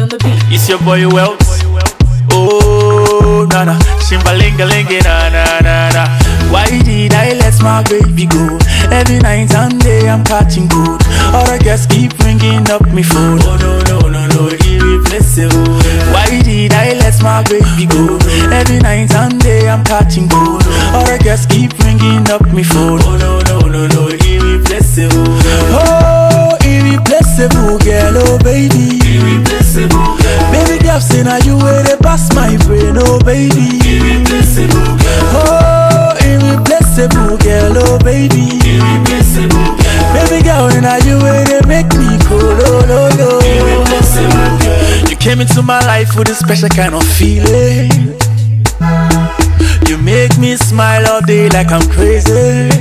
on the beat. It's your boy Wealth. Oh, nana, shimbalingalinga, na na na na. Why did I let my baby go? Every night and day I'm catching good. All the girls keep ringing up me phone. Oh no no no no, irreplaceable. Why did I let my baby go? Every night and day I'm catching good. All the girls keep ringing up me phone. Oh no no no no, irreplaceable. Oh, irreplaceable girl, oh baby. Irreplaceable girl. Baby girl, say now you where they pass my brain, oh baby. Irreplaceable girl. Oh, irreplaceable girl, oh baby. Irreplaceable girl. Baby girl, now you where they make me go, no no no. Irreplaceable girl. You came into my life with a special kind of feeling. You make me smile all day like I'm crazy.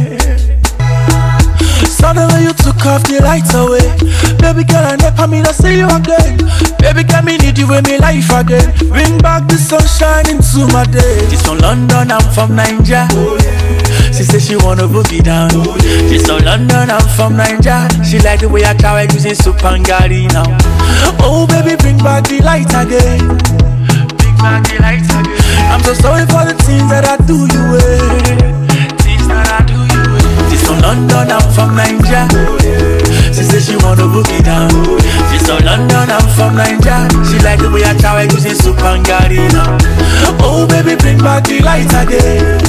Suddenly you took off the lights away. Baby girl, I never mean to see you again. Baby girl, me need you in my life again. Bring back the sunshine into my day. She's from London, I'm from Nigeria. She says she wanna boogie down. She's from London, I'm from Nigeria. She like the way I try using soup and gari now. Oh baby, bring back the light again. Bring back the light again. I'm so sorry for the things that I do you with. Things that I do you with. She's from London, I'm from Nigeria. She says she wanna boogie down. She's from London, I'm from Nigeria. She like the way I try using soup and gari now. Oh baby, bring back the light again.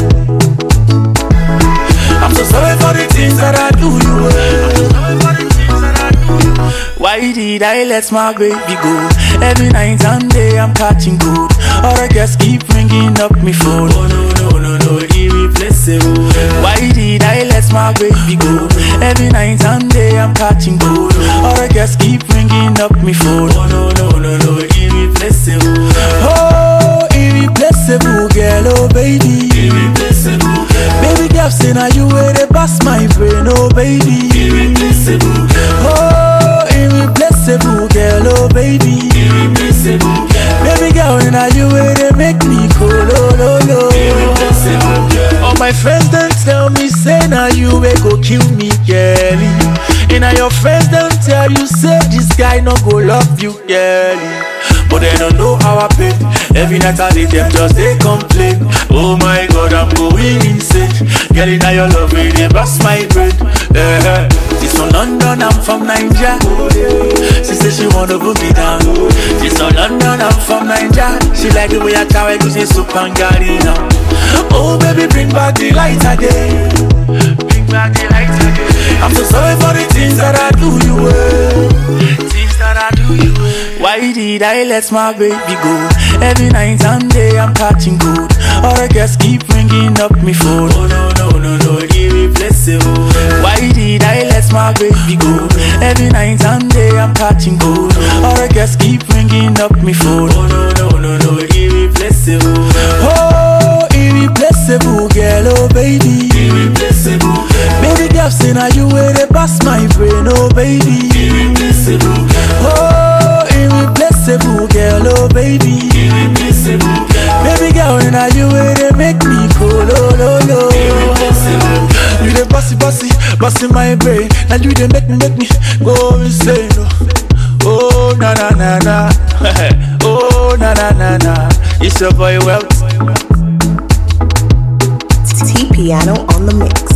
I'm so sorry for the things that I do you with. Why did I let my baby go? Every night and day I'm catching good. All the girls keep ringing up me phone. Oh no no no no, irreplaceable. Why did I let my baby go? Every night and day I'm catching good. All the girls keep ringing up me phone. Oh no no no no, irreplaceable. Oh, irreplaceable girl, oh baby. Irreplaceable girl. Baby girl, say now you where they pass my brain, oh baby. Irreplaceable girl. Oh, irreplaceable girl, oh baby. Irreplaceable girl. Baby girl, now you where they make me go, no no no. Irreplaceable girl. All my friends don't tell me, say now you will go kill me, girlie. And now your friends don't tell you, say this guy no go love you, girlie. But they don't know how I pay. Every night I did them just they complain. Oh my God, I'm going insane. Girl, now your love really bust my brain. She's from London, I'm from Nigeria. She says she wanna boogie down. She's from London, I'm from Nigeria. She like the way I try using soup and gari now. Oh baby, bring back the light again. Bring back the light again. I'm so sorry for the things that I do you with. Things that I do you with. Why did I let my baby go? Every night and day I'm catching good. All the girls keep ringing up me phone. Oh no no no no, irreplaceable. Why did I let my baby go? Every night and day I'm catching good. All the girls keep ringing up me phone. Oh no no no no, irreplaceable. Oh, irreplaceable girl, oh baby. Irreplaceable girl. Baby girl, say now you where they pass my brain, oh baby. Irreplaceable girl. Oh, irreplaceable girl, oh baby. Irreplaceable girl. Baby girl, now you where they make me go, no no no. Irreplaceable girl. You the bossy my brain. Now you they make me go insane. Oh na na na na. Oh na na na na. It's your boy Wealth. T Piano on the mix.